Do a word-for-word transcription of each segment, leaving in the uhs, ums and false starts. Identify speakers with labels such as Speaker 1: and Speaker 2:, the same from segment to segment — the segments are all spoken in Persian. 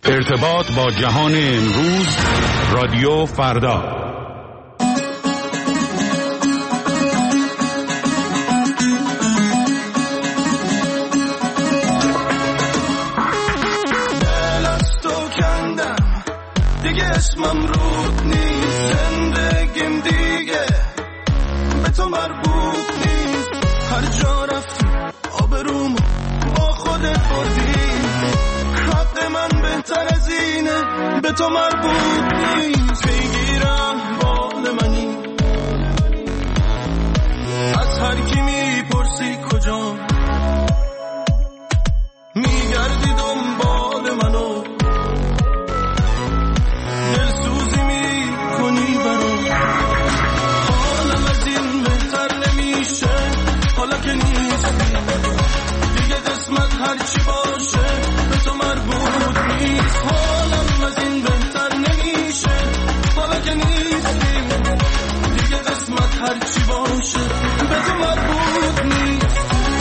Speaker 1: ارتباط با جهان امروز، رادیو فردا.
Speaker 2: اسمم رود نیست، زندگیم دیگه به تو مربوط نیست. هر جا رفتی آبروم با خودت بردی، حق من بهتر از اینه به تو مربوط نیست. پیگیرم بال منی، از هر کی میپرسی کجا، میگردی دنبال منو، هرچی باشه به تو مربوط نیست. حالم از این بهتر نمیشه حالا که نیستی دیگه، قسمت هرچی باشه به تو مربوط نیست.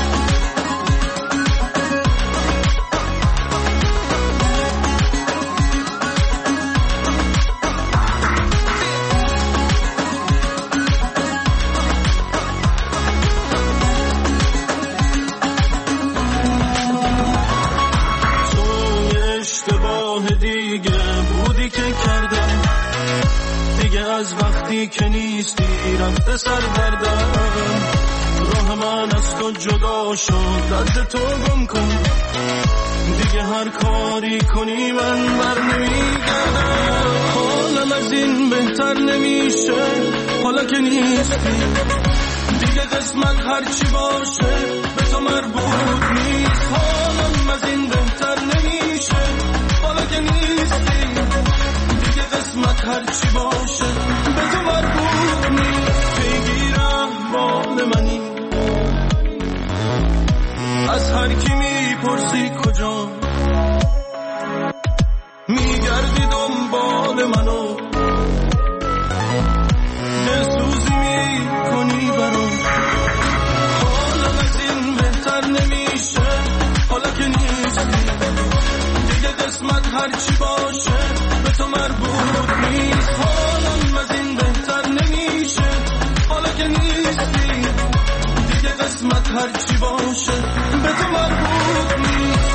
Speaker 2: از وقتی که نیستی رفته سرگردم، راه من از تو جدا شد، درد تو گم کن دیگه، هر کاری کنی من بر نمیگردم. حالم از این بهتر نمیشه حالا که نیستی دیگه، قسمت هرچی باشه به تو مربوط نیست. حالم از این بهتر نمیشه حالا که نیستی دیگه، قسمت هرچی باشه به تو مربوط نیست. پیگیرم بال منی، از هر کی میپرسی کجا، میگردی دنبال منو، دلسوزی میکنی برام. حالم از این بهتر نمیشه حالا که نیستی دیگه، قسمت هرچی باشه به تو مربوط نیست. حالم از این بهتر نمیشه حالا که نیستی دیگه، قسمت هرچی باشه به تو مربوط نیست.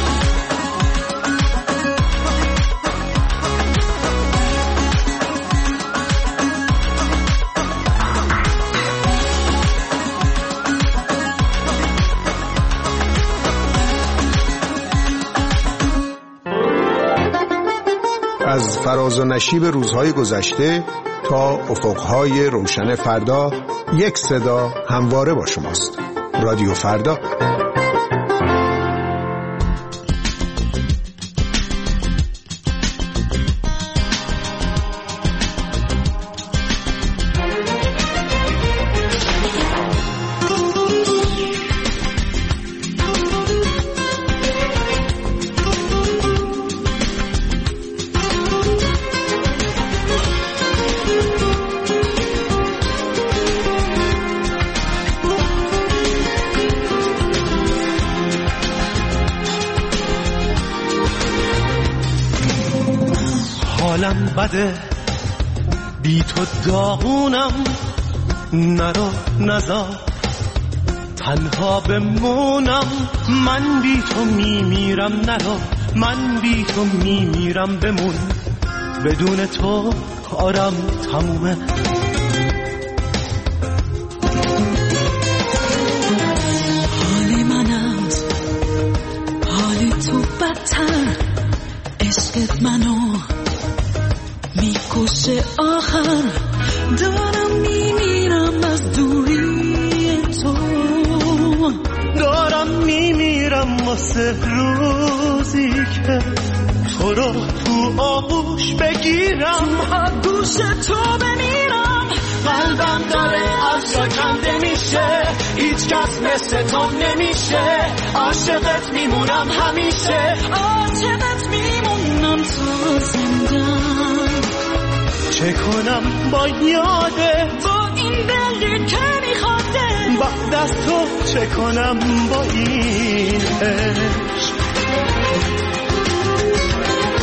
Speaker 3: از فراز و نشیب روزهای گذشته تا افقهای روشن فردا، یک صدا همواره با شماست. رادیو فردا.
Speaker 2: حالم بده بی تو داغونم، نرو نزار تنها بمونم، من بی تو میمیرم، نرو من بی تو میمیرم، بمون بدون تو کارم تمومه.
Speaker 4: حال من از حال تو بدتر، عشقت منو میکشه، آخر دارم میمیرم از دوری تو،
Speaker 2: دارم میمیرم واسه روزی که تو رو تو آغوش بگیرم،
Speaker 4: تو گوش تو بمیرم،
Speaker 2: قلبم داره از جا کنده میشه، هیچ کس مثل تو نمیشه، عاشقت میمونم همیشه،
Speaker 4: عاشقت میمونم تو زندان.
Speaker 2: چه کنم با یاده،
Speaker 4: با این دلی که میخواده،
Speaker 2: بعد از تو چه کنم با این عشق.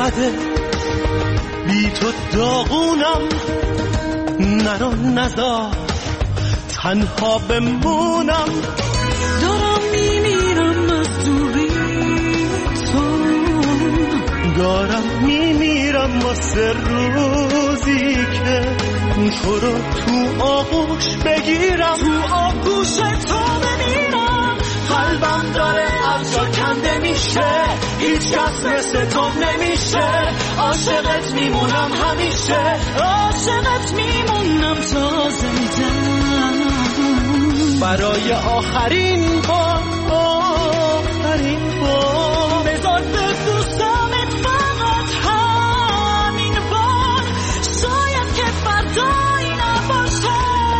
Speaker 2: بده، بی تو داغونم، نرو نزار تنها بمونم.
Speaker 4: دارم میمیرم از دوری تو،
Speaker 2: دارم میمیرم واسه روزی که تو رو تو آغوش بگیرم،
Speaker 4: تو آغوش تو بمیرم.
Speaker 2: قلبم داره از جا کنده میشه، هیچ کس مثل تو نمیشه. عاشقت میمونم همیشه،
Speaker 4: عاشقت میمونم تا زندم.
Speaker 2: برای آخرین بار، آخرین بار
Speaker 4: بذار ببوسمت فقط همین بار، شاید که فردایی نباشه.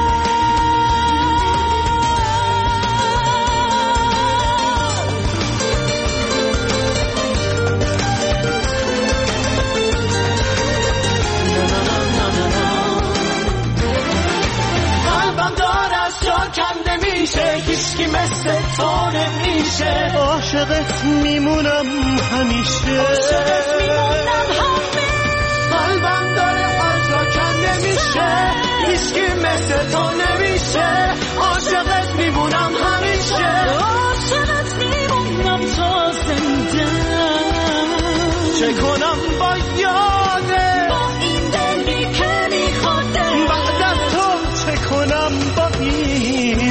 Speaker 2: هیچکی مثل تو نمیشه. عاشقت میمونم همیشه،
Speaker 4: عاشقت میمونم همیشه.
Speaker 2: قلبم داره از جا کنده میشه، هیچکی مثل تو نمیشه. عاشقت میمونم همیشه،
Speaker 4: عاشقت میمونم تا زنده.
Speaker 2: چه کنم با یاده،
Speaker 4: با این دلی که میخواده،
Speaker 2: بعد از تو چه کنم با این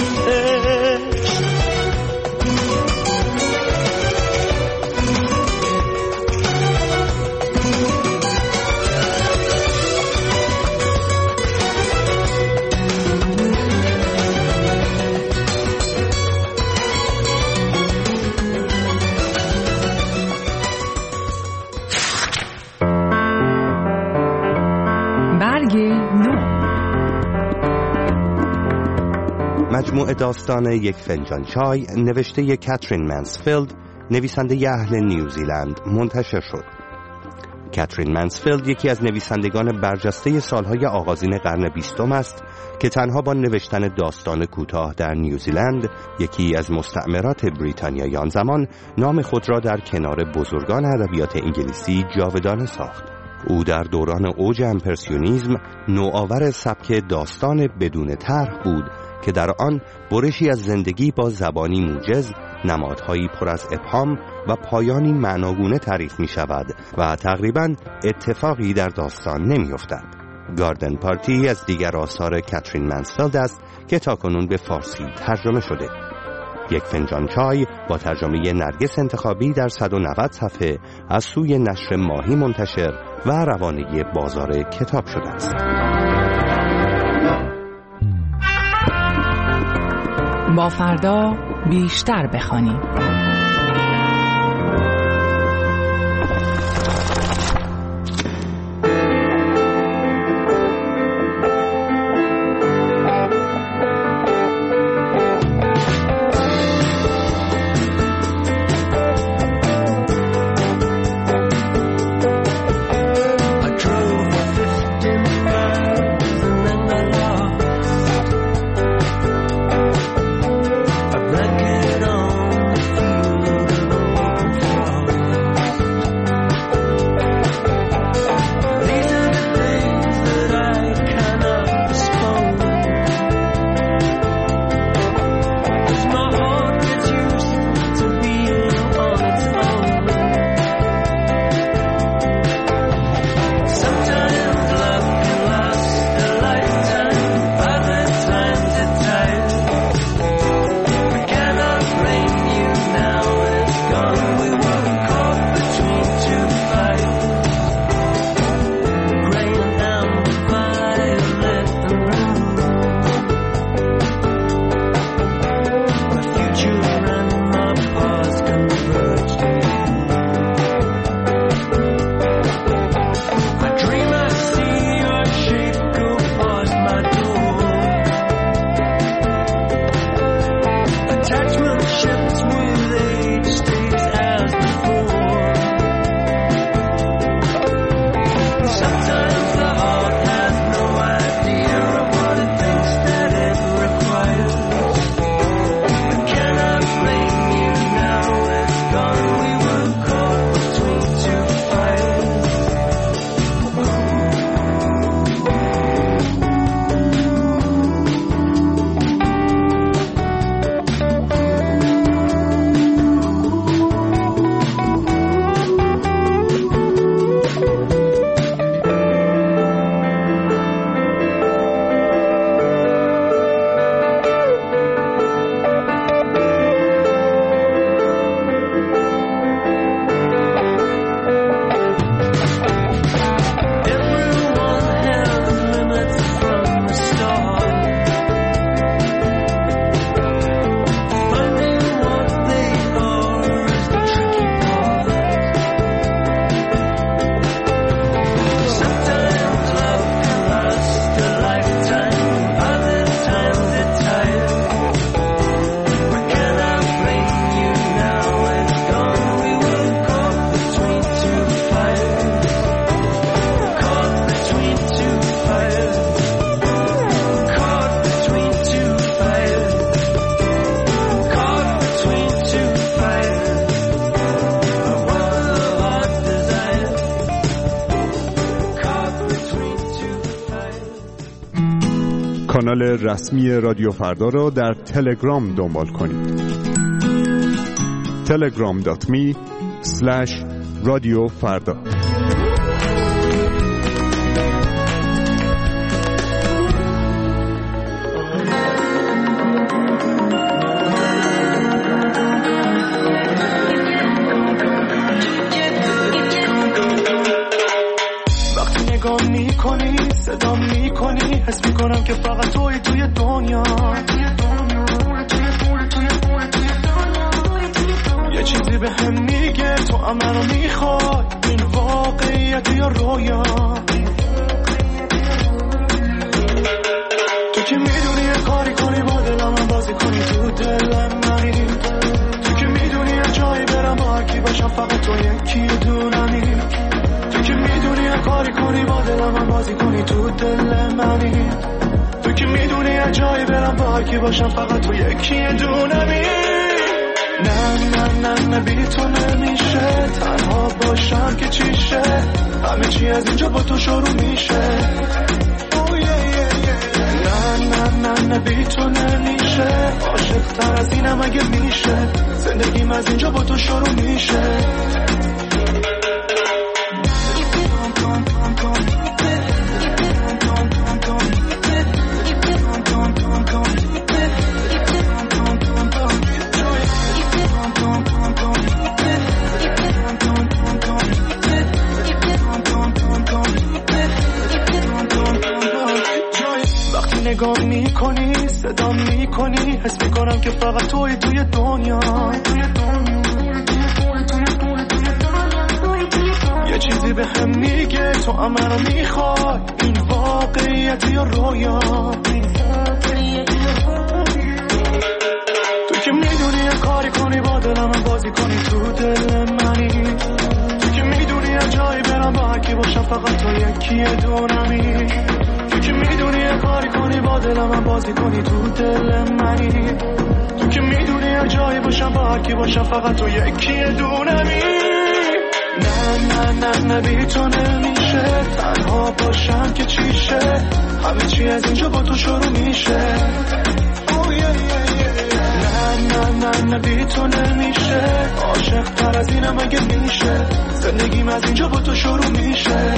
Speaker 5: مجموعه داستان یک فنجان چای نوشته کاترین مانسفیلد، نویسنده اهل نیوزیلند، منتشر شد. کاترین مانسفیلد یکی از نویسندگان برجسته سالهای آغازین قرن بیستم است که تنها با نوشتن داستان کوتاه در نیوزیلند، یکی از مستعمرات بریتانیای آن زمان، نام خود را در کنار بزرگان ادبیات انگلیسی جاودانه ساخت. او در دوران اوج امپرسیونیسم نوآور سبک داستان بدون طرح بود که در آن برشی از زندگی با زبانی موجز، نمادهایی پر از ابهام و پایانی معناگونه تعریف می شود و تقریباً اتفاقی در داستان نمی افتد. گاردن پارتی از دیگر آثار کاترین مانسفیلد است که تاکنون به فارسی ترجمه شده. یک فنجان چای با ترجمه نرگس انتخابی در صد و نود صفحه از سوی نشر ماهی منتشر و روانه بازار کتاب شده است.
Speaker 6: با فردا بیشتر بخوانیم.
Speaker 2: Blanket on the field.
Speaker 7: کانال رسمی رادیو فردا را در تلگرام دنبال کنید. تلگرام دات می اسلش رادیو فردا.
Speaker 2: صدا میکنی حس میکنم که فقط توی توی دنیا یه چیزی به هم میگه تو هم منو میخوای این واقعیت یا رویا تو که میدونی یه کاری کنی با دلم بازی کنی تو دلم منی تو که میدونی یه جایی برم با هرکی باشم فقط تو یکی دونمی تو که میدونی یه کاری کنی با دلم بازی کنی تو دل منی تو که میدونی یه جایی برم با هرکی باشم فقط تو یکی دونمی نه نه نه نه بی تو نمیشه تنها باشم که چیشه همه چی از اینجا با تو شروع میشه نه نه نه نه بی تو نمیشه عاشق تر از اینم اگه میشه زندگیم از اینجا با تو شروع میشه نگاه میکنی صدا میکنی حس میکنم که فقط توی توی دنیا یه چیزی به هم میگه تو هم منو میخوای این واقعیت یا رویا تو که میدونی یه کاری کنی با دلم بازی کنی تو دل منی تو که میدونی یه جایی برم با هرکی باشم فقط تو یکی دونمی تو که میدونی یه کاری کنی با دلم بازی کنی تو دل منی تو که میدونی یه جایی باشم با هرکی باشم فقط تو یکی دونمی نه نه نه نه بی تو نمیشه تنها باشم که چیشه همه چی از اینجا با تو شروع میشه نه نه نه نه بی تو نمیشه عاشق تر از اینم اگه میشه زندگیم از اینجا با تو شروع میشه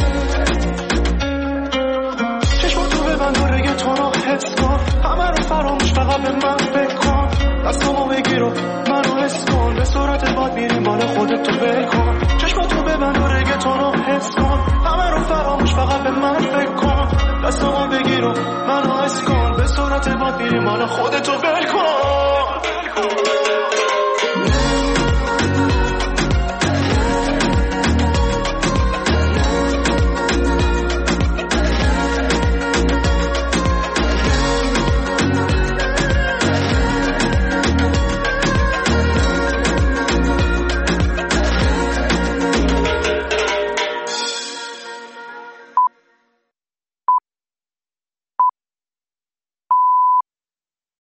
Speaker 2: ببند و رگه تو رو حس کن همه رو فراموش فقط به من فکر کن دستامو بگیر و منو حس کن به صورت باد میریم بال خودت تو ول کن چشماتو ببند و رگه تو رو حس کن همه رو فراموش فقط به من فکر کن دستامو بگیر و منو حس کن به صورت باد میریم بال خودت تو ول کن